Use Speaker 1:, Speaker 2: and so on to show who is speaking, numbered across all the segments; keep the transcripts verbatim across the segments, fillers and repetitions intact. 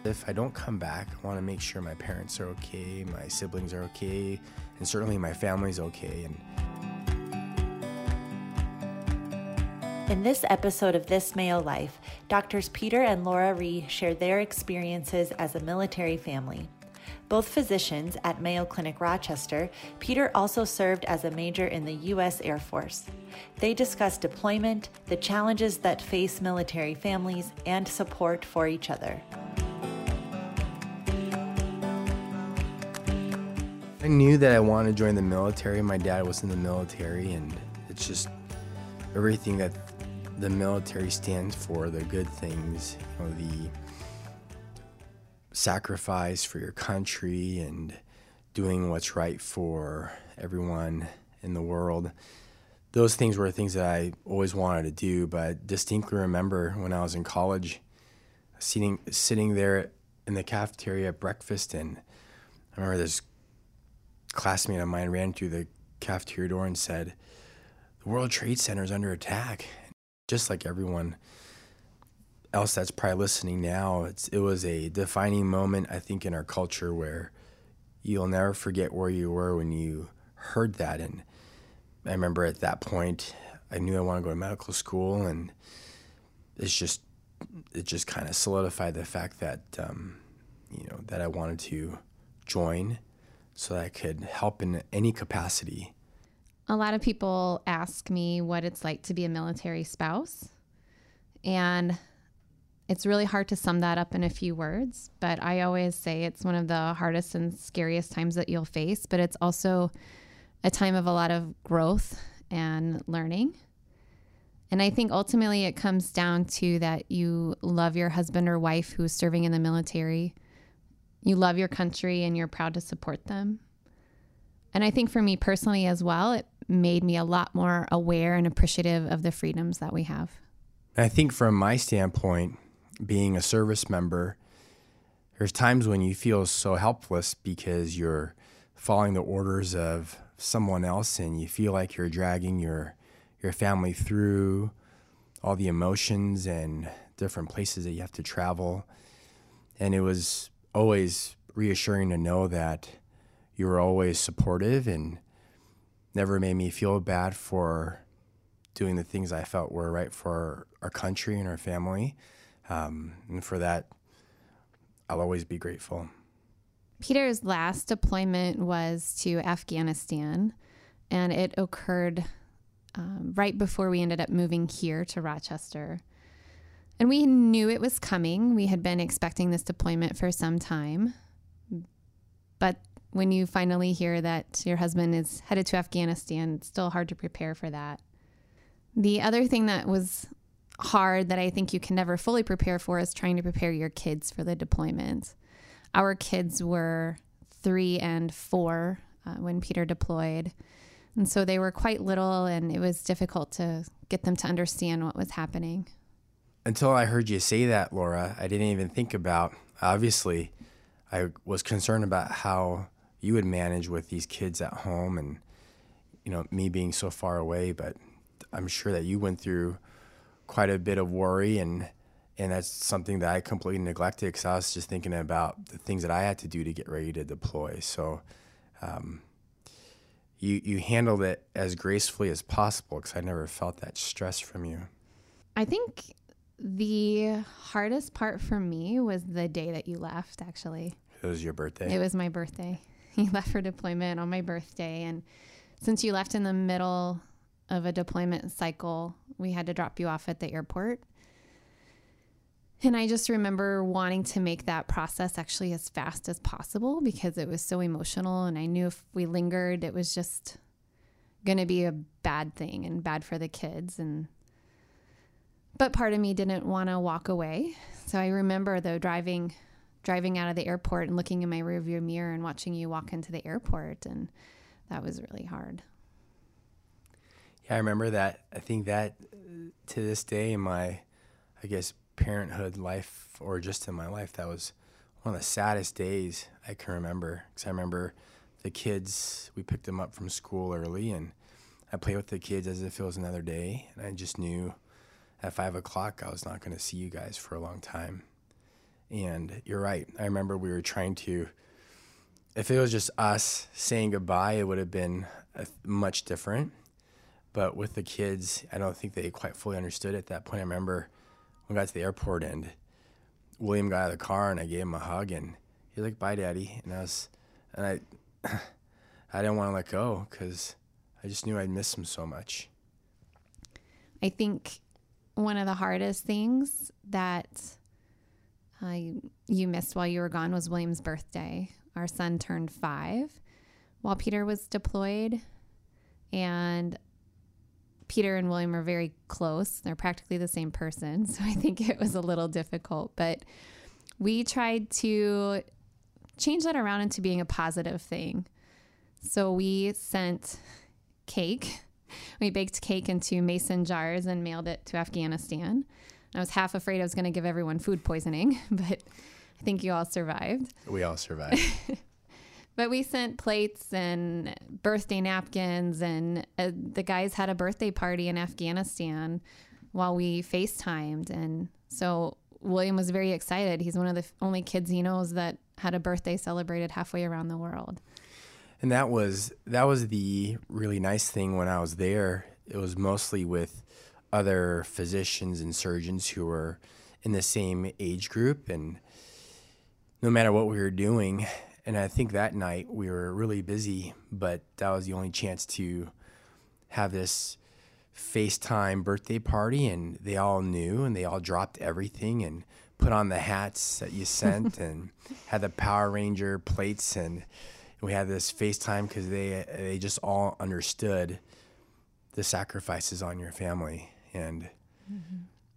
Speaker 1: If I don't come back, I want to make sure my parents are okay, my siblings are okay, and certainly my family's okay. And
Speaker 2: in this episode of This Mayo Life, Doctors Peter and Laura Rhee share their experiences as a military family. Both physicians at Mayo Clinic Rochester, Peter also served as a major in the U S Air Force. They discuss deployment, the challenges that face military families, and support for each other.
Speaker 1: I knew that I wanted to join the military. My dad was in the military, and it's just everything that the military stands for, the good things, you know, the sacrifice for your country and doing what's right for everyone in the world. Those things were things that I always wanted to do, but I distinctly remember when I was in college, sitting sitting there in the cafeteria at breakfast, and I remember this classmate of mine ran through the cafeteria door and said, "The World Trade Center is under attack." Just like everyone else that's probably listening now, it's, it was a defining moment, I think, in our culture where you'll never forget where you were when you heard that. And I remember at that point, I knew I wanted to go to medical school, and it's just, it just kind of solidified the fact that, um, you know, that I wanted to join so that I could help in any capacity.
Speaker 3: A lot of people ask me what it's like to be a military spouse, and it's really hard to sum that up in a few words, but I always say it's one of the hardest and scariest times that you'll face, but it's also a time of a lot of growth and learning. And I think ultimately it comes down to that you love your husband or wife who's serving in the military. You love your country and you're proud to support them. And I think for me personally as well, it made me a lot more aware and appreciative of the freedoms that we have.
Speaker 1: I think from my standpoint, being a service member, there's times when you feel so helpless because you're following the orders of someone else and you feel like you're dragging your your family through all the emotions and different places that you have to travel. And it was always reassuring to know that you were always supportive and never made me feel bad for doing the things I felt were right for our country and our family. Um, and for that, I'll always be grateful.
Speaker 3: Peter's last deployment was to Afghanistan, and it occurred um, right before we ended up moving here to Rochester. And we knew it was coming. We had been expecting this deployment for some time. But when you finally hear that your husband is headed to Afghanistan, it's still hard to prepare for that. The other thing that was hard that I think you can never fully prepare for is trying to prepare your kids for the deployment. Our kids were three and four uh, when Peter deployed. And so they were quite little, and it was difficult to get them to understand what was happening.
Speaker 1: Until I heard you say that, Laura, I didn't even think about, obviously, I was concerned about how you would manage with these kids at home and, you know, me being so far away, but I'm sure that you went through quite a bit of worry, and and that's something that I completely neglected because I was just thinking about the things that I had to do to get ready to deploy. So um, you you handled it as gracefully as possible because I never felt that stress from you.
Speaker 3: I think the hardest part for me was the day that you left, actually.
Speaker 1: It was your birthday?
Speaker 3: It was my birthday. You left for deployment on my birthday, and since you left in the middle of a deployment cycle, we had to drop you off at the airport. And I just remember wanting to make that process actually as fast as possible because it was so emotional. And I knew if we lingered, it was just going to be a bad thing and bad for the kids. And but part of me didn't want to walk away. So I remember though driving driving out of the airport and looking in my rearview mirror and watching you walk into the airport. And that was really hard.
Speaker 1: Yeah, I remember that. I think that uh, to this day in my, I guess, parenthood life or just in my life, that was one of the saddest days I can remember. Because I remember the kids, we picked them up from school early, and I played with the kids as if it was another day. And I just knew at five o'clock I was not going to see you guys for a long time. And you're right. I remember we were trying to, if it was just us saying goodbye, it would have been a, much different. But with the kids, I don't think they quite fully understood at that point. I remember when we got to the airport and William got out of the car and I gave him a hug and he was like, "Bye, Daddy." And I was, and I, I didn't want to let go because I just knew I'd miss him so much.
Speaker 3: I think one of the hardest things that uh, you missed while you were gone was William's birthday. Our son turned five while Peter was deployed, and Peter and William are very close. They're practically the same person, so I think it was a little difficult. But we tried to change that around into being a positive thing. So we sent cake. We baked cake into mason jars and mailed it to Afghanistan. I was half afraid I was going to give everyone food poisoning, but I think you all survived.
Speaker 1: We all survived.
Speaker 3: But we sent plates and birthday napkins, and uh, the guys had a birthday party in Afghanistan while we FaceTimed. And so William was very excited. He's one of the only kids he knows that had a birthday celebrated halfway around the world.
Speaker 1: And that was that was the really nice thing when I was there. It was mostly with other physicians and surgeons who were in the same age group, and no matter what we were doing, and I think that night we were really busy, but that was the only chance to have this FaceTime birthday party, and they all knew, and they all dropped everything and put on the hats that you sent and had the Power Ranger plates, and we had this FaceTime because they they just all understood the sacrifices on your family, and mm-hmm.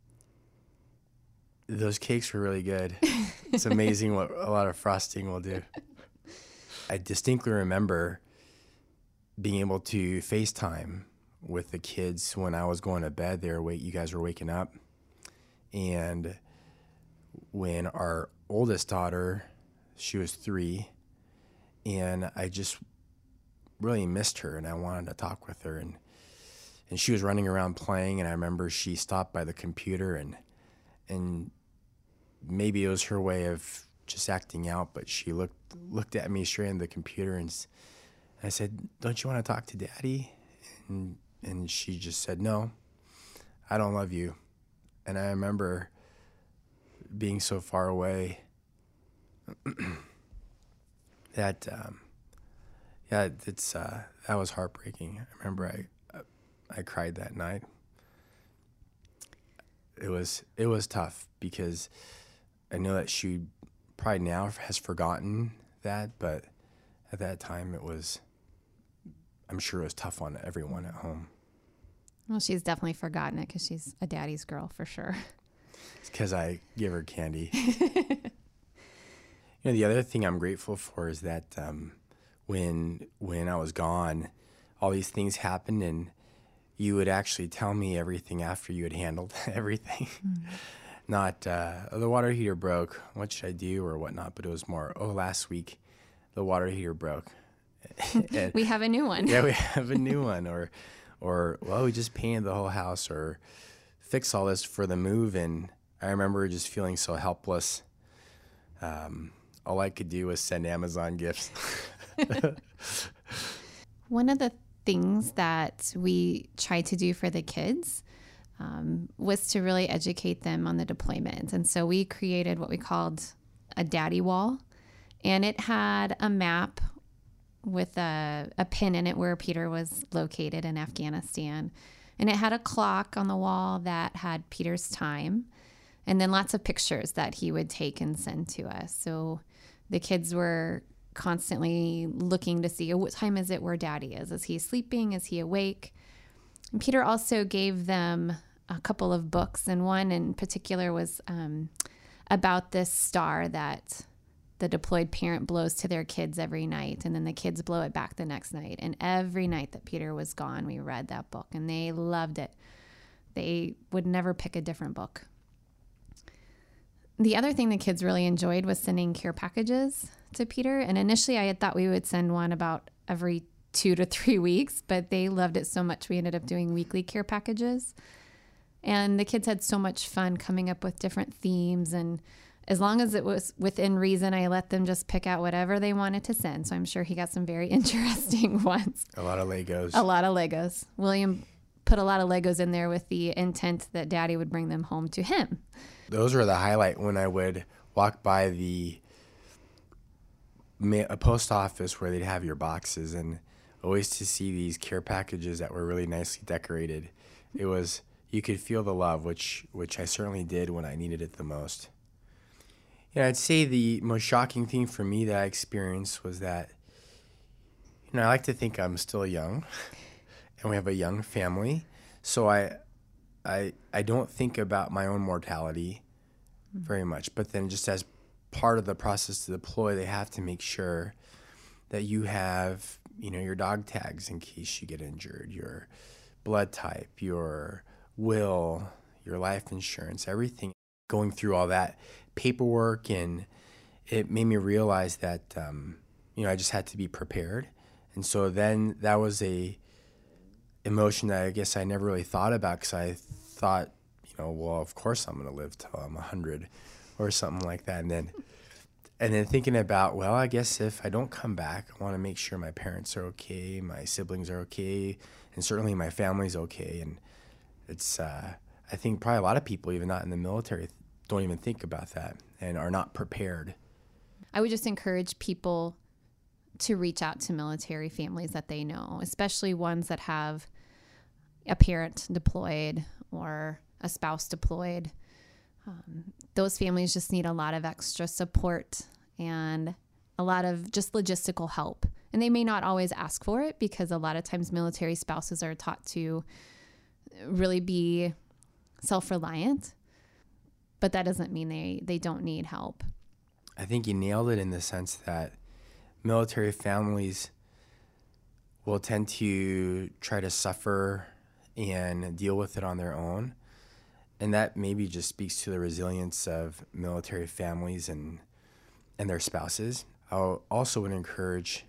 Speaker 1: those cakes were really good. It's amazing what a lot of frosting will do. I distinctly remember being able to FaceTime with the kids when I was going to bed. They were wait, you guys were waking up, and when our oldest daughter, she was three, and I just really missed her, and I wanted to talk with her, and and she was running around playing, and I remember she stopped by the computer, and and maybe it was her way of just acting out, but she looked looked at me straight in the computer, and I said, "Don't you want to talk to Daddy?" And and she just said, "No, I don't love you." And I remember being so far away that um, yeah, it's uh, that was heartbreaking. I remember I I cried that night. It was it was tough because I know that she probably now has forgotten that, but at that time it was, I'm sure it was tough on everyone at home.
Speaker 3: Well, she's definitely forgotten it because she's a daddy's girl for sure.
Speaker 1: It's because I give her candy. You know, the other thing I'm grateful for is that um, when when I was gone, all these things happened, and you would actually tell me everything after you had handled everything. Mm-hmm. Not, uh, oh, the water heater broke, what should I do or whatnot, but it was more, oh, last week the water heater broke. And,
Speaker 3: we have a new one.
Speaker 1: Yeah, we have a new one. Or, or well, we just painted the whole house, or fix all this for the move. And I remember just feeling so helpless. Um, all I could do was send Amazon gifts.
Speaker 3: One of the things that we try to do for the kids um, was to really educate them on the deployment. And so we created what we called a daddy wall, and it had a map with a, a pin in it where Peter was located in Afghanistan. And it had a clock on the wall that had Peter's time, and then lots of pictures that he would take and send to us. So the kids were constantly looking to see, oh, what time is it where Daddy is? Is he sleeping? Is he awake? And Peter also gave them a couple of books, and one in particular was um, about this star that the deployed parent blows to their kids every night, and then the kids blow it back the next night. And every night that Peter was gone, we read that book, and they loved it. They would never pick a different book. The other thing the kids really enjoyed was sending care packages to Peter. And initially I had thought we would send one about every two to three weeks, but they loved it so much we ended up doing weekly care packages. And the kids had so much fun coming up with different themes and as long as it was within reason, I let them just pick out whatever they wanted to send. So I'm sure he got some very interesting ones.
Speaker 1: A lot of Legos.
Speaker 3: A lot of Legos. William put a lot of Legos in there with the intent that Daddy would bring them home to him.
Speaker 1: Those were the highlight when I would walk by the a post office where they'd have your boxes, and always to see these care packages that were really nicely decorated. It was, you could feel the love, which which I certainly did when I needed it the most. Yeah, I'd say the most shocking thing for me that I experienced was that, you know, I like to think I'm still young, and we have a young family, so I, I, I don't think about my own mortality very much. But then, just as part of the process to deploy, they have to make sure that you have, you know, your dog tags in case you get injured, your blood type, your will, your life insurance, everything. Going through all that paperwork, and it made me realize that, um, you know, I just had to be prepared. And so then that was a emotion that I guess I never really thought about, because I thought, you know, well, of course I'm going to live till I'm one hundred or something like that. And then, and then thinking about, well, I guess if I don't come back, I want to make sure my parents are okay, my siblings are okay, and certainly my family's okay. And it's, uh, I think probably a lot of people, even not in the military, don't even think about that and are not prepared.
Speaker 3: I would just encourage people to reach out to military families that they know, especially ones that have a parent deployed or a spouse deployed. Um, those families just need a lot of extra support and a lot of just logistical help. And they may not always ask for it, because a lot of times military spouses are taught to really be self-reliant, but that doesn't mean they, they don't need help.
Speaker 1: I think you nailed it in the sense that military families will tend to try to suffer and deal with it on their own. And that maybe just speaks to the resilience of military families and and their spouses. I also would encourage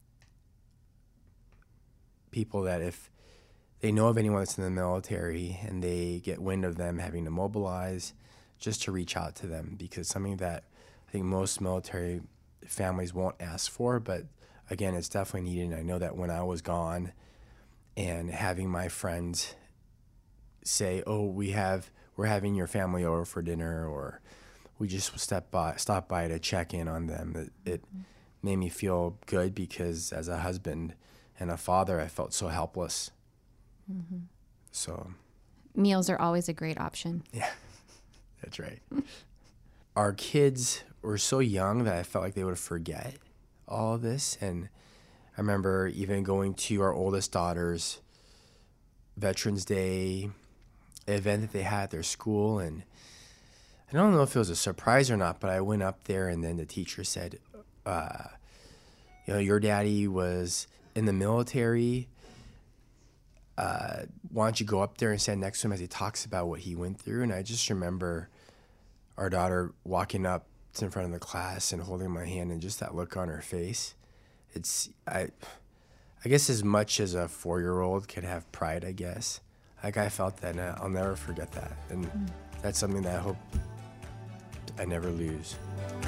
Speaker 1: people that if they know of anyone that's in the military and they get wind of them having to mobilize, just to reach out to them, because something that I think most military families won't ask for, but again, it's definitely needed. And I know that when I was gone and having my friends say, oh, we have, we're having your family over for dinner, or we just step by, stop by to check in on them, it, it mm-hmm. made me feel good, because as a husband and a father, I felt so helpless. Mm-hmm. So
Speaker 3: meals are always a great option.
Speaker 1: Yeah, that's right. Our kids were so young that I felt like they would forget all of this. And I remember even going to our oldest daughter's Veterans Day event that they had at their school. And I don't know if it was a surprise or not, but I went up there, and then the teacher said, uh, you know, your daddy was in the military. Uh, why don't you go up there and stand next to him as he talks about what he went through? And I just remember our daughter walking up in front of the class and holding my hand, and just that look on her face. It's, I, I guess as much as a four-year-old could have pride, I guess. Like, I felt that, and I'll never forget that. And mm. that's something that I hope I never lose.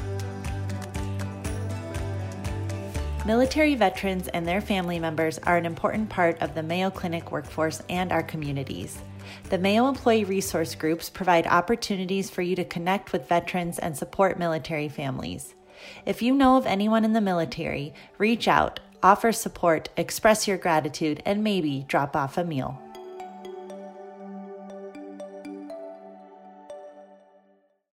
Speaker 2: Military veterans and their family members are an important part of the Mayo Clinic workforce and our communities. The Mayo Employee Resource Groups provide opportunities for you to connect with veterans and support military families. If you know of anyone in the military, reach out, offer support, express your gratitude, and maybe drop off a meal.